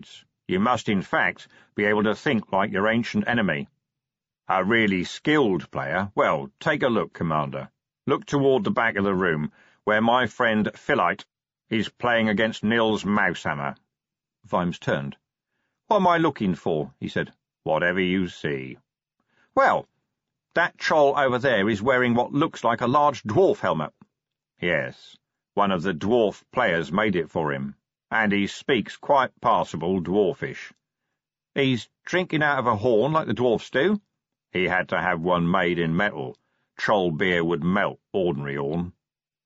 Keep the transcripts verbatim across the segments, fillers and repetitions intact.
besides, you must in fact be able to think like your ancient enemy. A really skilled player? Well, take a look, Commander. Look toward the back of the room, where my friend Philite is playing against Nils Mousehammer. Vimes turned. "What am I looking for?" he said. "Whatever you see." "Well, that troll over there is wearing what looks like a large dwarf helmet." "Yes, one of the dwarf players made it for him, and he speaks quite passable dwarfish." "He's drinking out of a horn like the dwarfs do?" "He had to have one made in metal. Troll beer would melt ordinary horn."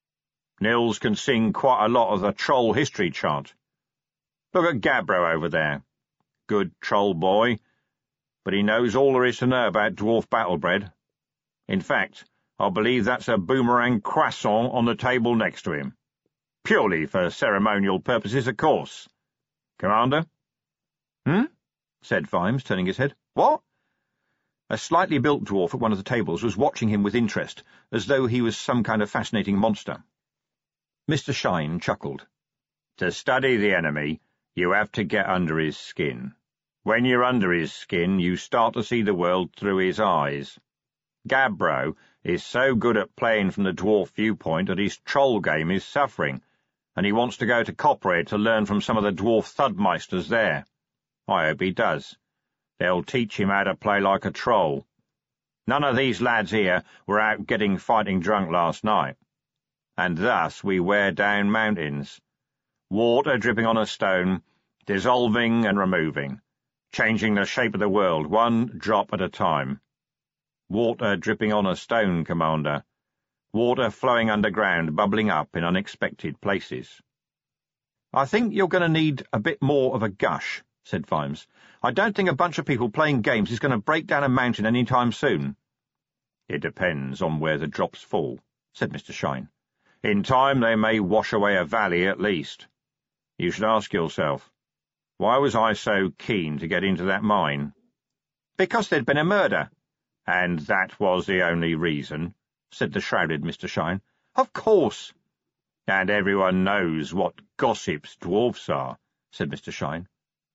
"Nils can sing quite a lot of the troll history chant. Look at Gabbro over there. Good troll boy, but he knows all there is to know about dwarf battlebread. In fact, I believe that's a boomerang croissant on the table next to him. Purely for ceremonial purposes, of course. Commander?" "Hmm?" said Vimes, turning his head. "What?" A slightly built dwarf at one of the tables was watching him with interest, as though he was some kind of fascinating monster. Mister Shine chuckled. "To study the enemy, you have to get under his skin. When you're under his skin, you start to see the world through his eyes. Gabbro is so good at playing from the dwarf viewpoint that his troll game is suffering, and he wants to go to Copperhead to learn from some of the dwarf thudmeisters there. I hope he does. They'll teach him how to play like a troll. None of these lads here were out getting fighting drunk last night. And thus we wear down mountains. Water dripping on a stone, dissolving and removing, changing the shape of the world, one drop at a time. Water dripping on a stone, Commander. Water flowing underground, bubbling up in unexpected places." "I think you're going to need a bit more of a gush," said Vimes. "I don't think a bunch of people playing games is going to break down a mountain any time soon." "It depends on where the drops fall," said Mister Shine. "In time they may wash away a valley at least. You should ask yourself, why was I so keen to get into that mine?" "Because there'd been a murder." "And that was the only reason?" said the shrouded Mister Shine. "Of course." "And everyone knows what gossips dwarfs are," said Mister Shine.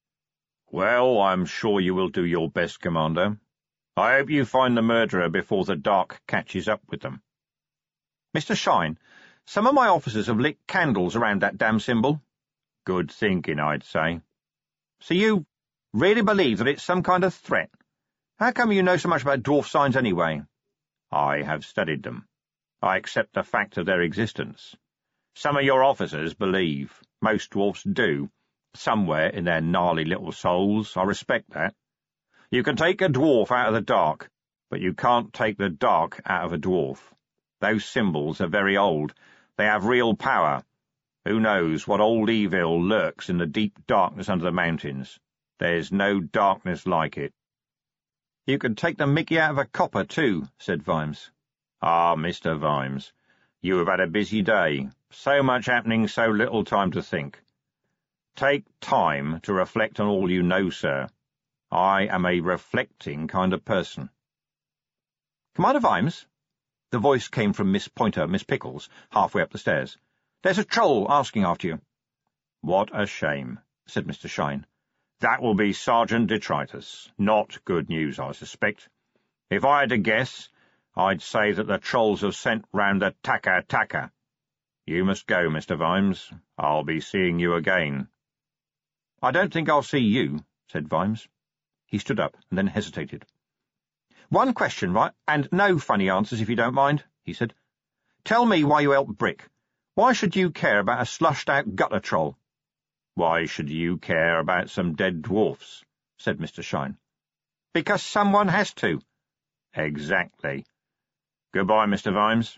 "Well, I'm sure you will do your best, Commander. I hope you find the murderer before the dark catches up with them." "Mister Shine, some of my officers have lit candles around that damn symbol." "Good thinking, I'd say." "So you really believe that it's some kind of threat? How come you know so much about dwarf signs anyway?" "I have studied them. I accept the fact of their existence. Some of your officers believe. Most dwarfs do. Somewhere in their gnarly little souls. I respect that. You can take a dwarf out of the dark, but you can't take the dark out of a dwarf. Those symbols are very old. They have real power. Who knows what old evil lurks in the deep darkness under the mountains? There's no darkness like it." "You can take the mickey out of a copper, too," said Vimes. "Ah, Mister Vimes, you have had a busy day. So much happening, so little time to think. Take time to reflect on all you know, sir. I am a reflecting kind of person." "Commander Vimes?" The voice came from Miss Pointer, Miss Pickles, halfway up the stairs. "There's a troll asking after you." "What a shame," said Mister Shine. "That will be Sergeant Detritus. Not good news, I suspect. If I had to guess, I'd say that the trolls have sent round the Taka-Taka. You must go, Mister Vimes. I'll be seeing you again." "I don't think I'll see you," said Vimes. He stood up and then hesitated. "One question, right, and no funny answers if you don't mind," he said. "Tell me why you helped Brick. Why should you care about a slushed-out gutter troll?" "Why should you care about some dead dwarfs?" said Mister Shine. "Because someone has to." "Exactly. Goodbye, Mister Vimes."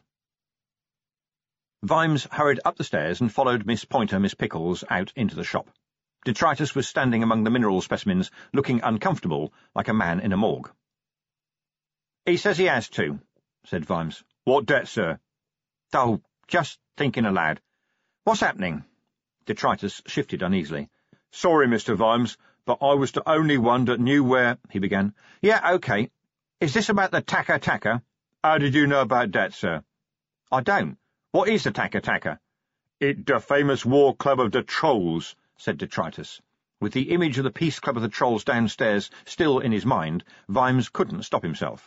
Vimes hurried up the stairs and followed Miss Pointer, Miss Pickles, out into the shop. Detritus was standing among the mineral specimens, looking uncomfortable, like a man in a morgue. "He says he has to," said Vimes. "What debt, sir?" "Oh, just thinking aloud. What's happening?" Detritus shifted uneasily. "Sorry, Mister Vimes, but I was the only one that knew where—" he began. "Yeah, OK. Is this about the Taka-Taka?" "How did you know about that, sir?" "I don't. What is the Taka-Taka?" "It the famous war club of the trolls," said Detritus. With the image of the Peace Club of the Trolls downstairs still in his mind, Vimes couldn't stop himself.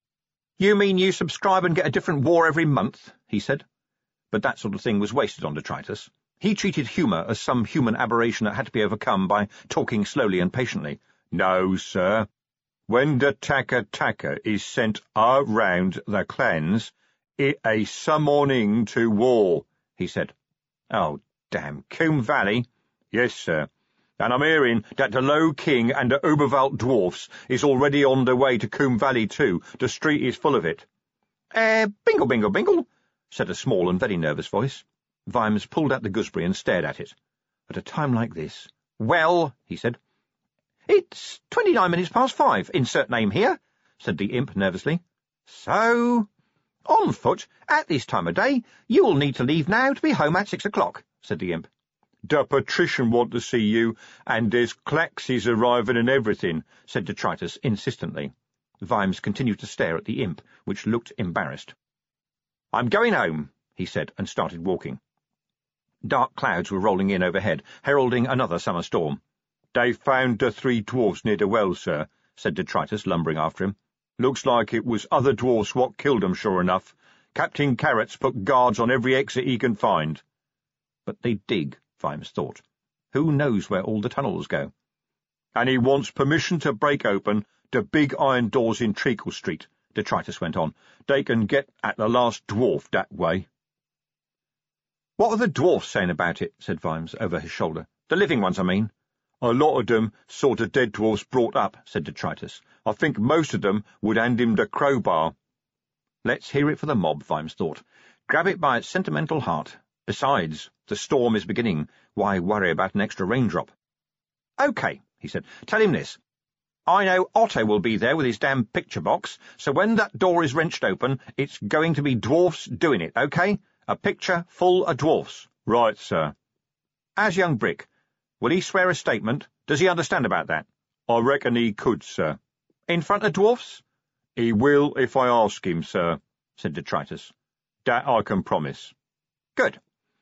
"You mean you subscribe and get a different war every month?" he said. But that sort of thing was wasted on detritus. He treated humour as some human aberration that had to be overcome by talking slowly and patiently. "No, sir. When the Taka Taka is sent around the clans, it a summoning to war," he said. "Oh, damn. Combe Valley?" "Yes, sir. And I'm hearing that the Low King and the Uberwald dwarfs is already on their way to Combe Valley too. The street is full of it." Eh, bingle, bingle, bingle, said a small and very nervous voice. Vimes pulled out the gooseberry and stared at it. At a time like this... "Well," he said. "It's twenty-nine minutes past five. Insert name here," said the imp nervously. "So, on foot, at this time of day, you will need to leave now to be home at six o'clock," said the imp. "The patrician want to see you, and there's claxes arriving and everything," said detritus insistently. Vimes continued to stare at the imp, which looked embarrassed. "I'm going home," he said, and started walking. Dark clouds were rolling in overhead, heralding another summer storm. "They found the three dwarfs near the well, sir," said detritus, lumbering after him. "Looks like it was other dwarfs what killed 'em, sure enough. Captain Carrots put guards on every exit he can find." But they dig, Vimes thought. Who knows where all the tunnels go? "And he wants permission to break open the big iron doors in Treacle Street," detritus went on. "They can get at the last dwarf that way." "What are the dwarfs saying about it?" said Vimes over his shoulder. "The living ones, I mean." "A lot of them saw the dead dwarfs brought up," said detritus. "I think most of them would hand him the crowbar." Let's hear it for the mob, Vimes thought. Grab it by its sentimental heart. Besides, the storm is beginning. Why worry about an extra raindrop? "OK," he said. "Tell him this. I know Otto will be there with his damn picture box, so when that door is wrenched open, it's going to be dwarfs doing it, OK? A picture full of dwarfs." "Right, sir." "As young Brick, will he swear a statement? Does he understand about that?" "I reckon he could, sir." "In front of dwarfs?" "He will if I ask him, sir," said detritus. "That I can promise." "Good.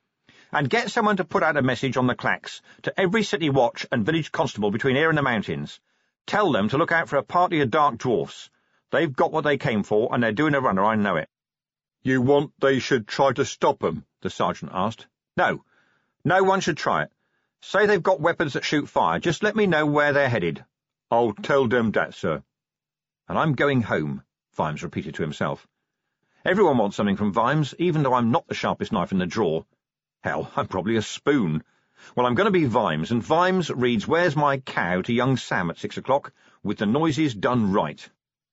And get someone to put out a message on the clacks to every city watch and village constable between here and the mountains. Tell them to look out for a party of dark dwarfs. They've got what they came for, and they're doing a runner, I know it." "You want they should try to stop 'em?" the sergeant asked. "No. No one should try it. Say they've got weapons that shoot fire. Just let me know where they're headed." "I'll tell them that, sir." "And I'm going home," Vimes repeated to himself. Everyone wants something from Vimes, even though I'm not the sharpest knife in the drawer. Hell, I'm probably a spoon. Well, I'm going to be Vimes, and Vimes reads Where's My Cow to young Sam at six o'clock, with the noises done right.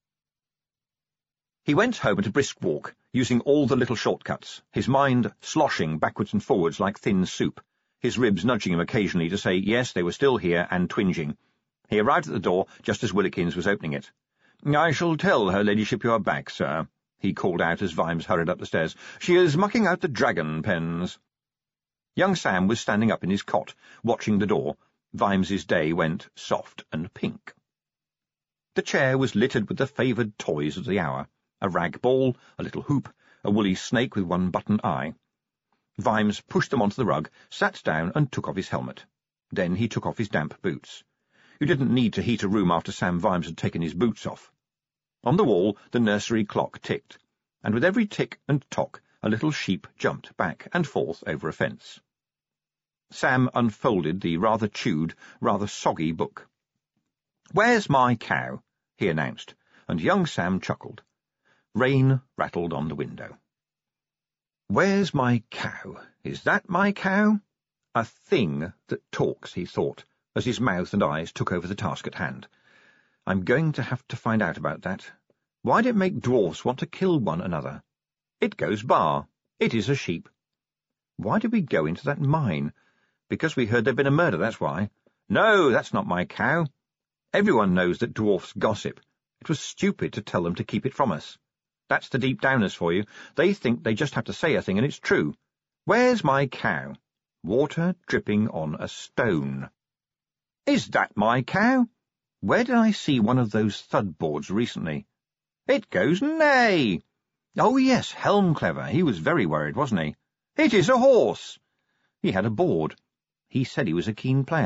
He went home at a brisk walk, using all the little shortcuts, his mind sloshing backwards and forwards like thin soup, his ribs nudging him occasionally to say yes, they were still here, and twinging. He arrived at the door just as Willikins was opening it. "I shall tell her ladyship you are back, sir," he called out as Vimes hurried up the stairs. "She is mucking out the dragon pens." Young Sam was standing up in his cot, watching the door. Vimes's day went soft and pink. The chair was littered with the favoured toys of the hour, a rag ball, a little hoop, a woolly snake with one button eye. Vimes pushed them onto the rug, sat down and took off his helmet. Then he took off his damp boots. You didn't need to heat a room after Sam Vimes had taken his boots off. On the wall the nursery clock ticked, and with every tick and tock a little sheep jumped back and forth over a fence. Sam unfolded the rather chewed, rather soggy book. "Where's my cow?" he announced, and young Sam chuckled. Rain rattled on the window. "Where's my cow? Is that my cow?" A thing that talks, he thought, as his mouth and eyes took over the task at hand. I'm going to have to find out about that. Why'd it make dwarfs want to kill one another? It goes bar. It is a sheep. Why did we go into that mine? Because we heard there'd been a murder, that's why. No, that's not my cow. Everyone knows that dwarfs gossip. It was stupid to tell them to keep it from us. That's the deep downers for you. They think they just have to say a thing and it's true. Where's my cow? Water dripping on a stone. Is that my cow? Where did I see one of those thud boards recently? It goes neigh. Oh, yes, Helmclever. He was very worried, wasn't he? It is a horse. He had a board. He said he was a keen player,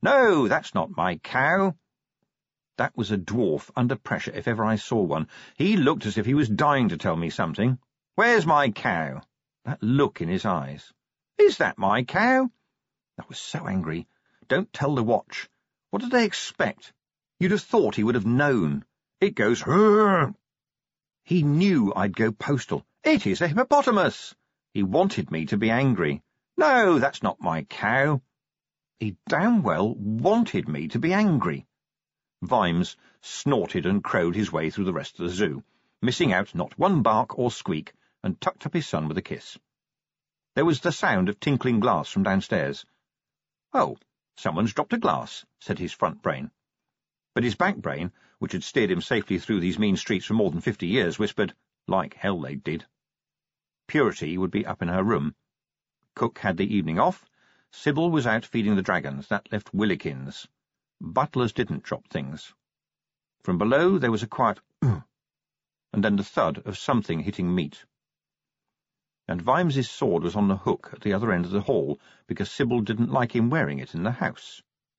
"No, that's not my cow." That was a dwarf under pressure if ever I saw one. He looked as if he was dying to tell me something. "Where's my cow?" That look in his eyes. "Is that my cow?" I was so angry. Don't tell the watch. What did they expect? You'd have thought he would have known. It goes, "Hurr!" He knew I'd go postal. "It is a hippopotamus." He wanted me to be angry. "No, that's not my cow." He damn well wanted me to be angry. Vimes snorted and crowed his way through the rest of the zoo, missing out not one bark or squeak, and tucked up his son with a kiss. There was the sound of tinkling glass from downstairs. "Oh, someone's dropped a glass," said his front brain. But his back brain, which had steered him safely through these mean streets for more than fifty years, whispered, "Like hell they did." Purity would be up in her room. Cook had the evening off. Sybil was out feeding the dragons. That left Willikins. Butlers didn't drop things. From below there was a quiet and then the thud of something hitting meat. And Vimes's sword was on the hook at the other end of the hall because Sybil didn't like him wearing it in the house.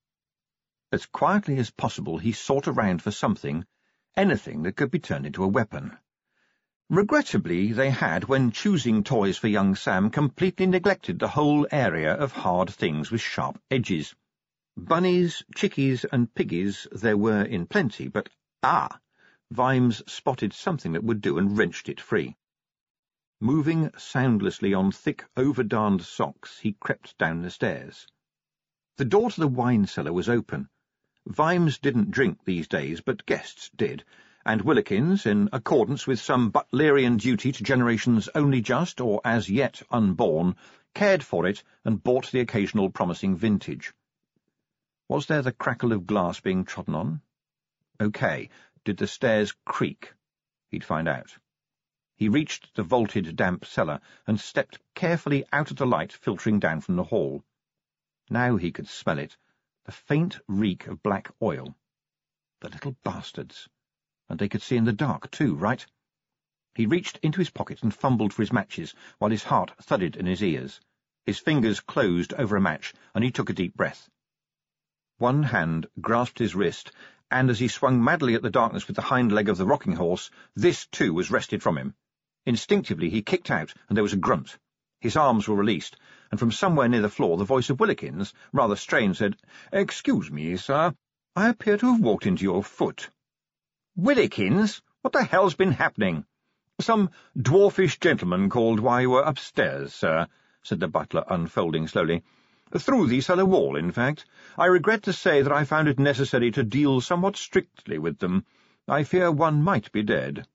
As quietly as possible he sought around for something, anything that could be turned into a weapon. Regrettably, they had, when choosing toys for young Sam, completely neglected the whole area of hard things with sharp edges. Bunnies, chickies, and piggies there were in plenty, but ah! Vimes spotted something that would do and wrenched it free. Moving soundlessly on thick, over-darned socks, he crept down the stairs. The door to the wine cellar was open. Vimes didn't drink these days, but guests did, and Willikins, in accordance with some Butlerian duty to generations only just or as yet unborn, cared for it and bought the occasional promising vintage. Was there the crackle of glass being trodden on? OK. Did the stairs creak? He'd find out. He reached the vaulted, damp cellar and stepped carefully out of the light filtering down from the hall. Now he could smell it, the faint reek of black oil. The little bastards. And they could see in the dark, too, right? He reached into his pocket and fumbled for his matches, while his heart thudded in his ears. His fingers closed over a match, and he took a deep breath. One hand grasped his wrist, and as he swung madly at the darkness with the hind leg of the rocking horse, this, too, was wrested from him. Instinctively he kicked out, and there was a grunt. His arms were released, and from somewhere near the floor the voice of Willikins, rather strained, said, "Excuse me, sir. I appear to have walked into your foot." "Willikins? What the hell's been happening?" "Some dwarfish gentleman called while you were upstairs, sir," said the butler, unfolding slowly. "Through the cellar wall, in fact. I regret to say that I found it necessary to deal somewhat strictly with them. I fear one might be dead."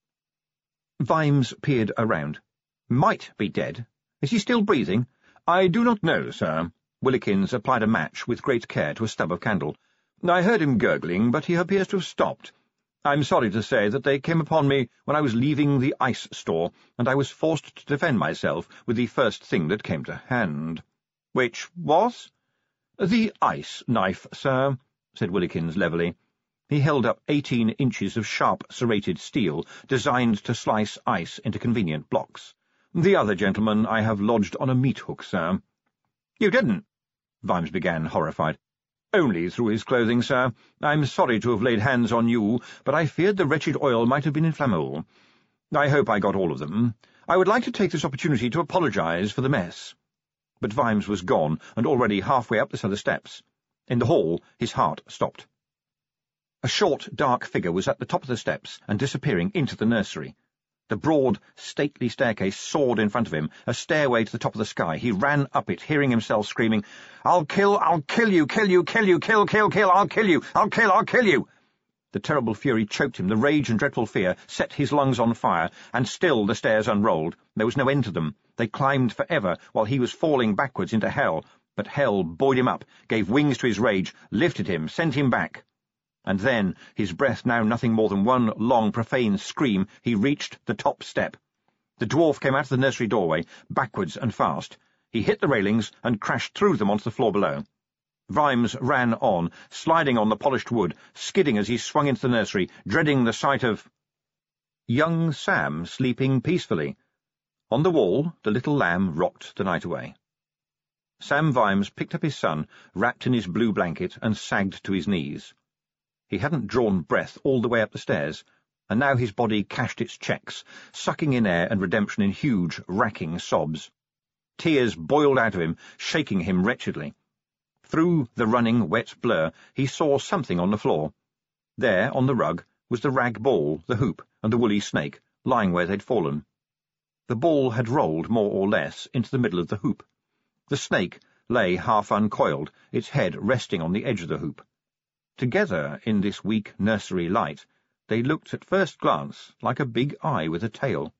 Vimes peered around. "Might be dead? Is he still breathing?" "I do not know, sir." Willikins applied a match with great care to a stub of candle. "I heard him gurgling, but he appears to have stopped. I'm sorry to say that they came upon me when I was leaving the ice store, and I was forced to defend myself with the first thing that came to hand." "Which was?" "The ice knife, sir," said Willikins levelly. He held up eighteen inches of sharp, serrated steel, designed to slice ice into convenient blocks. "The other gentleman I have lodged on a meat-hook, sir." "You didn't?" Vimes began, horrified. "Only through his clothing, sir. I'm sorry to have laid hands on you, but I feared the wretched oil might have been inflammable. I hope I got all of them. I would like to take this opportunity to apologize for the mess." But Vimes was gone, and already halfway up the cellar steps. In the hall, his heart stopped. A short, dark figure was at the top of the steps and disappearing into the nursery. The broad, stately staircase soared in front of him, a stairway to the top of the sky. He ran up it, hearing himself screaming, "I'll kill, I'll kill you, kill you, kill you, kill, kill, kill, I'll kill you, I'll kill, I'll kill you." The terrible fury choked him, the rage and dreadful fear set his lungs on fire, and still the stairs unrolled. There was no end to them. They climbed forever, while he was falling backwards into hell. But hell buoyed him up, gave wings to his rage, lifted him, sent him back. And then, his breath now nothing more than one long, profane scream, he reached the top step. The dwarf came out of the nursery doorway, backwards and fast. He hit the railings and crashed through them onto the floor below. Vimes ran on, sliding on the polished wood, skidding as he swung into the nursery, dreading the sight of young Sam sleeping peacefully. On the wall, the little lamb rocked the night away. Sam Vimes picked up his son, wrapped in his blue blanket, and sagged to his knees. He hadn't drawn breath all the way up the stairs, and now his body cashed its checks, sucking in air and redemption in huge, racking sobs. Tears boiled out of him, shaking him wretchedly. Through the running, wet blur, he saw something on the floor. There, on the rug, was the rag ball, the hoop, and the woolly snake, lying where they'd fallen. The ball had rolled, more or less, into the middle of the hoop. The snake lay half uncoiled, its head resting on the edge of the hoop. Together, in this weak nursery light, they looked at first glance like a big eye with a tail.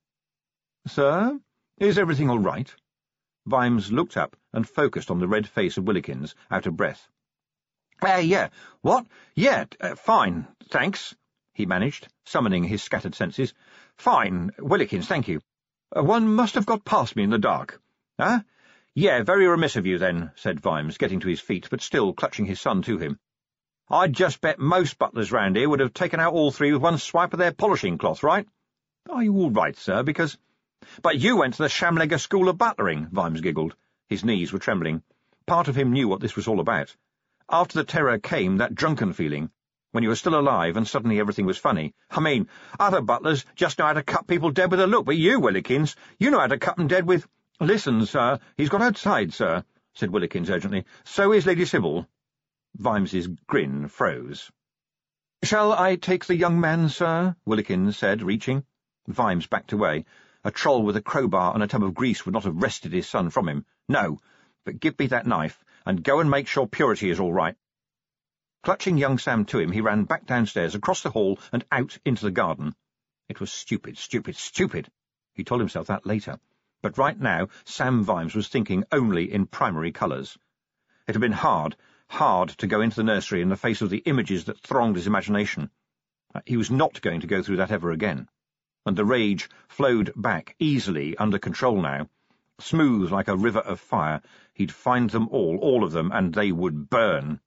"Sir, is everything all right?" Vimes looked up and focused on the red face of Willikins, out of breath. "Uh, yeah, what? Yeah, uh, fine, thanks," he managed, summoning his scattered senses. "Fine, Willikins, thank you. Uh, one must have got past me in the dark. Huh? Yeah, very remiss of you, then," said Vimes, getting to his feet, but still clutching his son to him. "I'd just bet most butlers round here would have taken out all three with one swipe of their polishing cloth, right?" "Are you all right, sir, because—" "But you went to the Shamlegger School of Butlering," Vimes giggled. His knees were trembling. Part of him knew what this was all about. After the terror came that drunken feeling, when you were still alive and suddenly everything was funny. I mean, other butlers just know how to cut people dead with a look, but you, Willikins, you know how to cut them dead with— "Listen, sir, he's got outside, sir," said Willikins urgently. "So is Lady Sybil." Vimes's grin froze. "Shall I take the young man, sir?" Willikins said, reaching. Vimes backed away. A troll with a crowbar and a tub of grease would not have wrested his son from him. "No, but give me that knife, and go and make sure Purity is all right." Clutching young Sam to him, he ran back downstairs, across the hall, and out into the garden. It was stupid, stupid, stupid. He told himself that later. But right now, Sam Vimes was thinking only in primary colours. It had been hard, hard to go into the nursery in the face of the images that thronged his imagination. He was not going to go through that ever again. And the rage flowed back easily, under control now. Smooth like a river of fire, he'd find them all, all of them, and they would burn.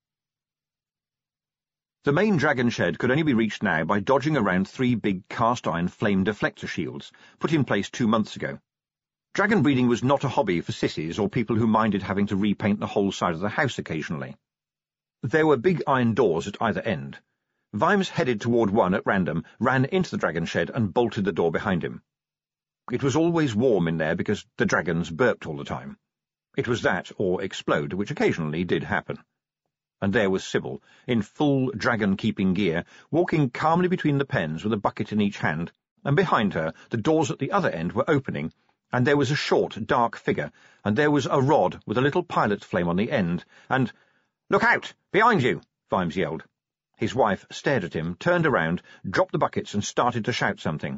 The main dragon shed could only be reached now by dodging around three big cast-iron flame deflector shields, put in place two months ago. Dragon breeding was not a hobby for sissies or people who minded having to repaint the whole side of the house occasionally. There were big iron doors at either end. Vimes headed toward one at random, ran into the dragon shed, and bolted the door behind him. It was always warm in there because the dragons burped all the time. It was that, or explode, which occasionally did happen. And there was Sybil, in full dragon-keeping gear, walking calmly between the pens with a bucket in each hand, and behind her the doors at the other end were opening, and there was a short, dark figure, and there was a rod with a little pilot flame on the end, and— "Look out! Behind you!" Vimes yelled. His wife stared at him, turned around, dropped the buckets, and started to shout something.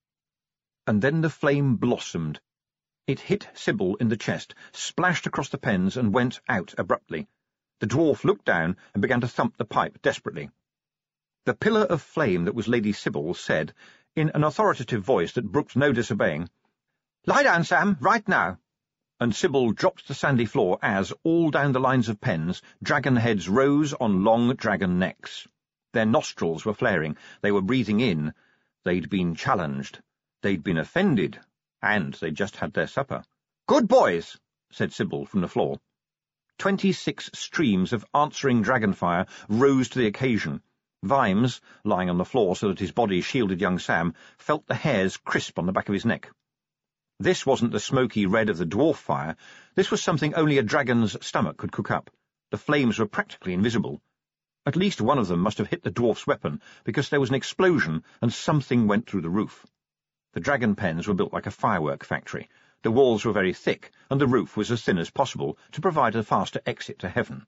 And then the flame blossomed. It hit Sybil in the chest, splashed across the pens, and went out abruptly. The dwarf looked down and began to thump the pipe desperately. The pillar of flame that was Lady Sybil said, in an authoritative voice that brooked no disobeying, "Lie down, Sam, right now." And Sybil dropped to the sandy floor as, all down the lines of pens, dragon heads rose on long dragon necks. Their nostrils were flaring. They were breathing in. They'd been challenged. They'd been offended. And they'd just had their supper. "Good boys," said Sybil from the floor. Twenty-six streams of answering dragonfire rose to the occasion. Vimes, lying on the floor so that his body shielded young Sam, felt the hairs crisp on the back of his neck. This wasn't the smoky red of the dwarf fire. This was something only a dragon's stomach could cook up. The flames were practically invisible. At least one of them must have hit the dwarf's weapon, because there was an explosion and something went through the roof. The dragon pens were built like a firework factory. The walls were very thick, and the roof was as thin as possible to provide a faster exit to heaven.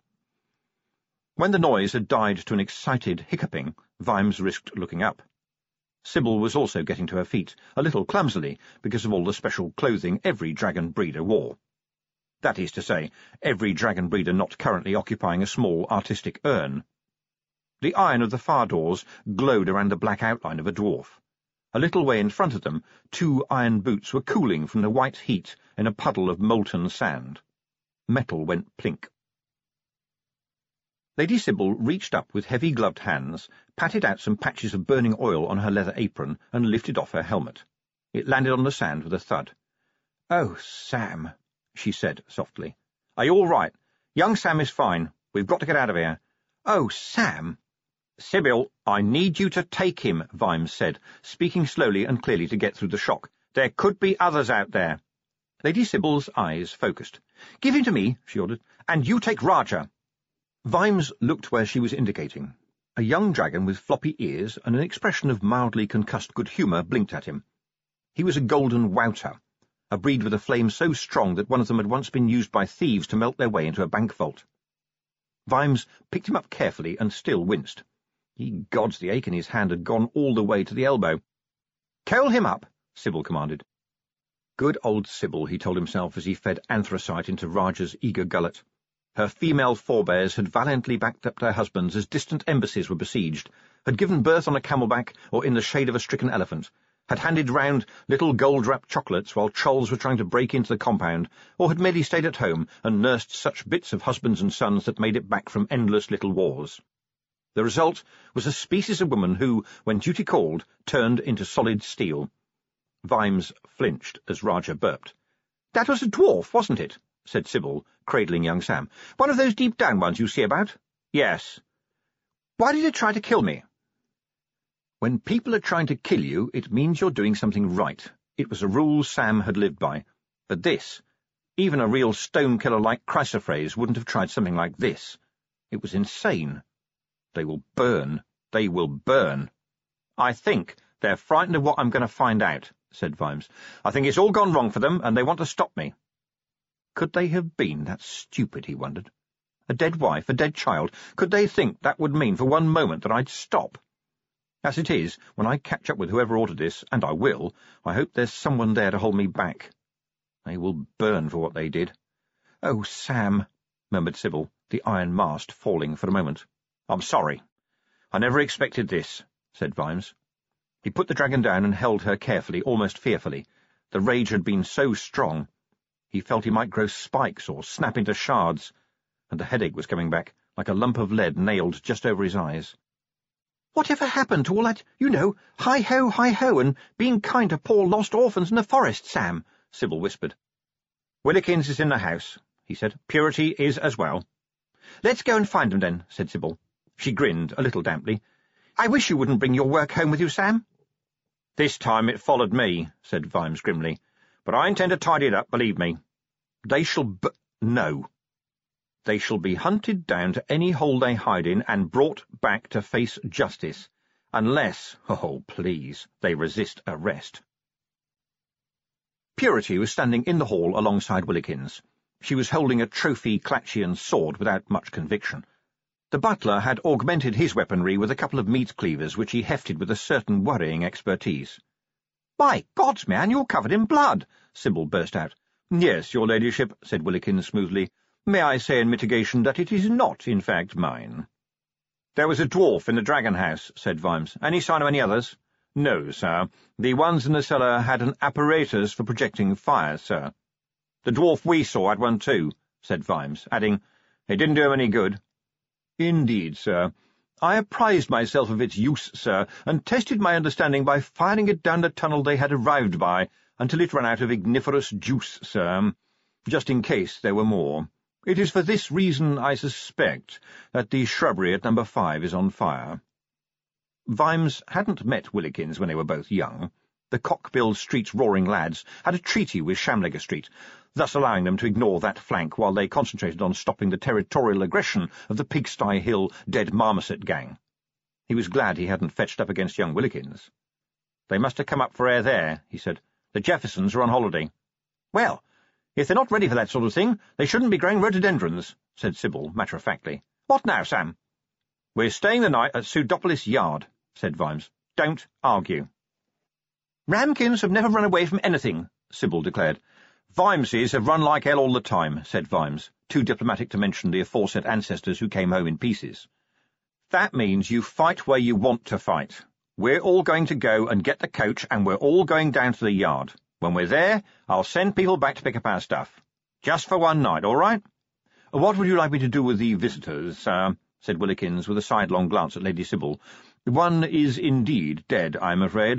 When the noise had died to an excited hiccuping, Vimes risked looking up. Sybil was also getting to her feet, a little clumsily, because of all the special clothing every dragon breeder wore. That is to say, every dragon breeder not currently occupying a small artistic urn. The iron of the far doors glowed around the black outline of a dwarf. A little way in front of them, two iron boots were cooling from the white heat in a puddle of molten sand. Metal went plink. Lady Sybil reached up with heavy-gloved hands, patted out some patches of burning oil on her leather apron, and lifted off her helmet. It landed on the sand with a thud. "Oh, Sam," she said softly. Are you all right? Young Sam is fine. We've got to get out of here. Oh, Sam! Sybil, I need you to take him, Vimes said, speaking slowly and clearly to get through the shock. There could be others out there. Lady Sybil's eyes focused. Give him to me, she ordered, and you take Raja. Vimes looked where she was indicating. A young dragon with floppy ears and an expression of mildly concussed good humour blinked at him. He was a golden wouter, a breed with a flame so strong that one of them had once been used by thieves to melt their way into a bank vault. Vimes picked him up carefully and still winced. Ye gods, the ache in his hand had gone all the way to the elbow. "Coal him up," Sybil commanded. Good old Sybil, he told himself as he fed anthracite into Raja's eager gullet. Her female forebears had valiantly backed up their husbands as distant embassies were besieged, had given birth on a camelback or in the shade of a stricken elephant, had handed round little gold-wrapped chocolates while trolls were trying to break into the compound, or had merely stayed at home and nursed such bits of husbands and sons that made it back from endless little wars. The result was a species of woman who, when duty called, turned into solid steel. Vimes flinched as Raja burped. "That was a dwarf, wasn't it?" said Sybil, cradling young Sam. "One of those deep-down ones you see about?" "Yes." "Why did it try to kill me?" When people are trying to kill you, it means you're doing something right. It was a rule Sam had lived by. But this, even a real stone-killer like Chrysoprase wouldn't have tried something like this. It was insane. They will burn. They will burn. "I think they're frightened of what I'm going to find out," said Vimes. "I think it's all gone wrong for them, and they want to stop me." Could they have been that stupid, he wondered? A dead wife, a dead child. Could they think that would mean for one moment that I'd stop? As it is, when I catch up with whoever ordered this, and I will, I hope there's someone there to hold me back. They will burn for what they did. "Oh, Sam," murmured Sybil, the iron mast falling for a moment. "I'm sorry. I never expected this," said Vimes. He put the dragon down and held her carefully, almost fearfully. The rage had been so strong. He felt he might grow spikes or snap into shards, and the headache was coming back, like a lump of lead nailed just over his eyes. "Whatever happened to all that, you know, hi-ho, hi-ho, and being kind to poor lost orphans in the forest, Sam?" Sybil whispered. "Willikins is in the house," he said. "Purity is as well." "Let's go and find them, then," said Sybil. She grinned, a little damply. "I wish you wouldn't bring your work home with you, Sam." "This time it followed me," said Vimes grimly. "But I intend to tidy it up, believe me. They shall b— no. They shall be hunted down to any hole they hide in and brought back to face justice, unless, oh, please, they resist arrest." Purity was standing in the hall alongside Willikins. She was holding a trophy Clatchian sword without much conviction. The butler had augmented his weaponry with a couple of meat cleavers which he hefted with a certain worrying expertise. "My gods, man, you're covered in blood!" Sybil burst out. "Yes, your ladyship," said Willikins smoothly. "May I say in mitigation that it is not, in fact, mine." "There was a dwarf in the dragon house," said Vimes. "Any sign of any others?" "No, sir. The ones in the cellar had an apparatus for projecting fire, sir." "The dwarf we saw had one too," said Vimes, adding, "It didn't do him any good." "Indeed, sir. I apprised myself of its use, sir, and tested my understanding by firing it down the tunnel they had arrived by, until it ran out of igniferous juice, sir, just in case there were more. It is for this reason, I suspect, that the shrubbery at number five is on fire." Vimes hadn't met Willikins when they were both young. The Cockbill Street's roaring lads had a treaty with Shamlegger Street, thus allowing them to ignore that flank while they concentrated on stopping the territorial aggression of the Pigsty Hill Dead Marmoset gang. He was glad he hadn't fetched up against young Willikins. "They must have come up for air there," he said. "The Jeffersons are on holiday." "Well, if they're not ready for that sort of thing, they shouldn't be growing rhododendrons," said Sybil matter-of-factly. "What now, Sam?" "We're staying the night at Pseudopolis Yard," said Vimes. "Don't argue." "Ramkins have never run away from anything," Sybil declared. "Vimeses have run like hell all the time," said Vimes, too diplomatic to mention the aforesaid ancestors who came home in pieces. "That means you fight where you want to fight. We're all going to go and get the coach, and we're all going down to the yard. When we're there, I'll send people back to pick up our stuff. Just for one night, all right?" "What would you like me to do with the visitors, sir?" said Willikins, with a sidelong glance at Lady Sybil. "One is indeed dead, I'm afraid.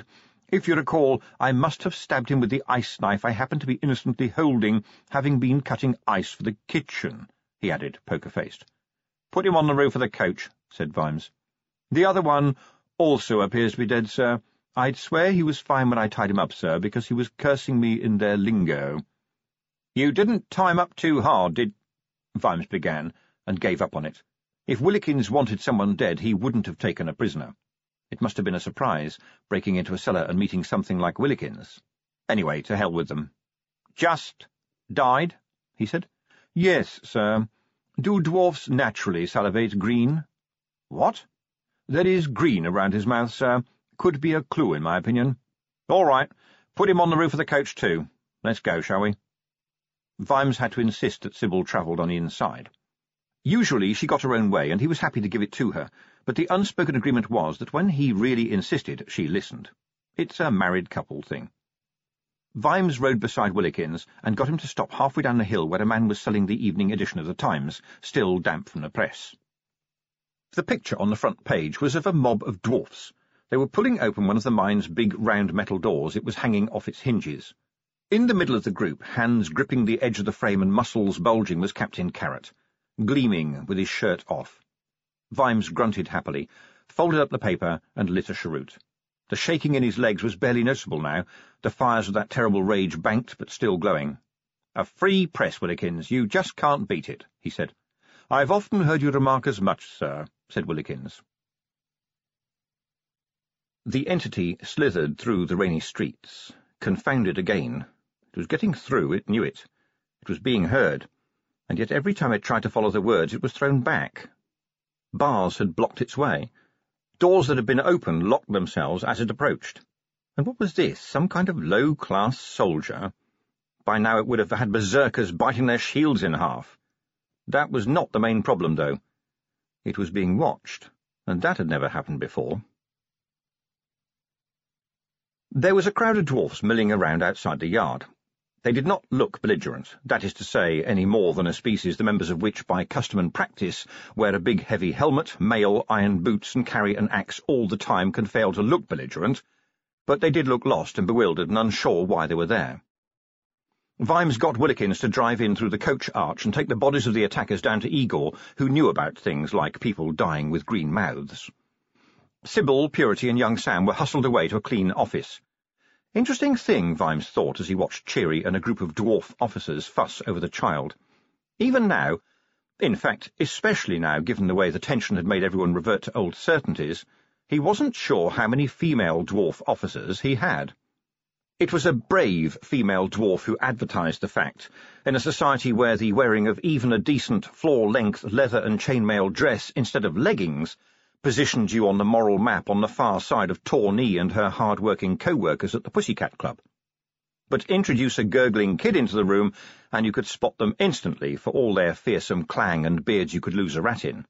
If you recall, I must have stabbed him with the ice knife I happened to be innocently holding, having been cutting ice for the kitchen," he added, poker-faced. "Put him on the roof of the coach," said Vimes. "The other one also appears to be dead, sir. I'd swear he was fine when I tied him up, sir, because he was cursing me in their lingo." "You didn't tie him up too hard, did—" Vimes began, and gave up on it. If Willikins wanted someone dead, he wouldn't have taken a prisoner. It must have been a surprise, breaking into a cellar and meeting something like Willikins. Anyway, to hell with them. "Just died?" he said. "Yes, sir. Do dwarfs naturally salivate green?" "What?" "There is green around his mouth, sir. Could be a clue, in my opinion." "All right. Put him on the roof of the coach, too. Let's go, shall we?" Vimes had to insist that Sybil travelled on the inside. Usually she got her own way, and he was happy to give it to her, but the unspoken agreement was that when he really insisted, she listened. It's a married couple thing. Vimes rode beside Willikins and got him to stop halfway down the hill where a man was selling the evening edition of the Times, still damp from the press. The picture on the front page was of a mob of dwarfs. They were pulling open one of the mine's big round metal doors. It was hanging off its hinges. In the middle of the group, hands gripping the edge of the frame and muscles bulging, was Captain Carrot, gleaming with his shirt off. Vimes grunted happily, folded up the paper, and lit a cheroot. The shaking in his legs was barely noticeable now, the fires of that terrible rage banked but still glowing. "A free press, Willikins. You just can't beat it," he said. "I've often heard you remark as much, sir," said Willikins. The entity slithered through the rainy streets, confounded again. It was getting through, it knew it. It was being heard, and yet every time it tried to follow the words it was thrown back. Bars had blocked its way. Doors that had been open locked themselves as it approached. And what was this, some kind of low-class soldier? By now it would have had berserkers biting their shields in half. That was not the main problem, though. It was being watched, and that had never happened before. There was a crowd of dwarfs milling around outside the yard. They did not look belligerent, that is to say, any more than a species the members of which, by custom and practice, wear a big heavy helmet, mail, iron boots, and carry an axe all the time can fail to look belligerent, but they did look lost and bewildered and unsure why they were there. Vimes got Willikins to drive in through the coach arch and take the bodies of the attackers down to Igor, who knew about things like people dying with green mouths. Sybil, Purity, and young Sam were hustled away to a clean office. Interesting thing, Vimes thought as he watched Cheery and a group of dwarf officers fuss over the child. Even now, in fact, especially now, given the way the tension had made everyone revert to old certainties, he wasn't sure how many female dwarf officers he had. It was a brave female dwarf who advertised the fact, in a society where the wearing of even a decent floor-length leather and chainmail dress instead of leggings positioned you on the moral map on the far side of Tawny and her hard-working co-workers at the Pussycat Club. But introduce a gurgling kid into the room, and you could spot them instantly for all their fearsome clang and beards you could lose a rat in.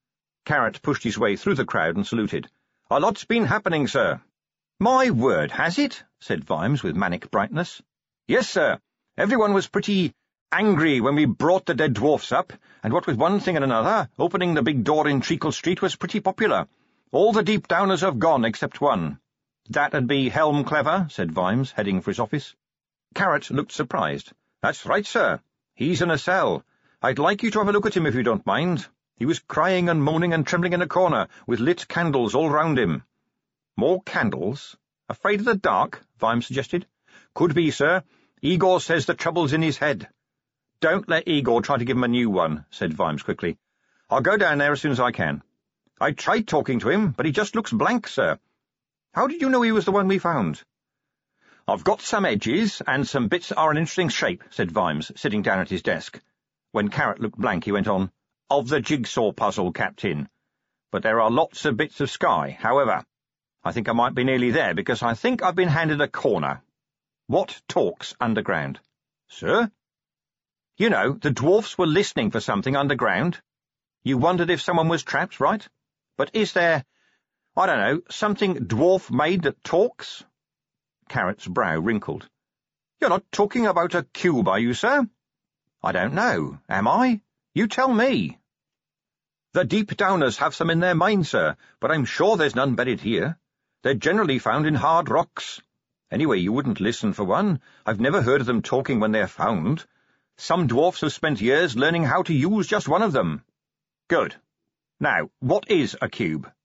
Carrot pushed his way through the crowd and saluted. "A lot's been happening, sir." "My word, has it?" said Vimes with manic brightness. "Yes, sir. Everyone was pretty angry when we brought the dead dwarfs up, and what with one thing and another, opening the big door in Treacle Street was pretty popular. All the deep downers have gone except one." "That'd be Helm Clever," said Vimes, heading for his office. Carrot looked surprised. "That's right, sir. He's in a cell. I'd like you to have a look at him if you don't mind. He was crying and moaning and trembling in a corner, with lit candles all round him." "More candles? Afraid of the dark?" Vimes suggested. "Could be, sir. Igor says the trouble's in his head." "Don't let Igor try to give him a new one," said Vimes quickly. "I'll go down there as soon as I can." "I tried talking to him, but he just looks blank, sir." "How did you know he was the one we found?" "I've got some edges, and some bits that are in interesting shape," said Vimes, sitting down at his desk. When Carrot looked blank, he went on, "Of the jigsaw puzzle, Captain. But there are lots of bits of sky. However, I think I might be nearly there, because I think I've been handed a corner." "What talks underground?" "Sir?" "You know, the dwarfs were listening for something underground. You wondered if someone was trapped, right? But is there, I don't know, something dwarf-made that talks?" Carrot's brow wrinkled. "You're not talking about a cube, are you, sir?" "I don't know. Am I? You tell me." "The deep downers have some in their minds, sir, but I'm sure there's none buried here. They're generally found in hard rocks. Anyway, you wouldn't listen for one. I've never heard of them talking when they're found. Some dwarfs have spent years learning how to use just one of them. Good. Now, what is a cube?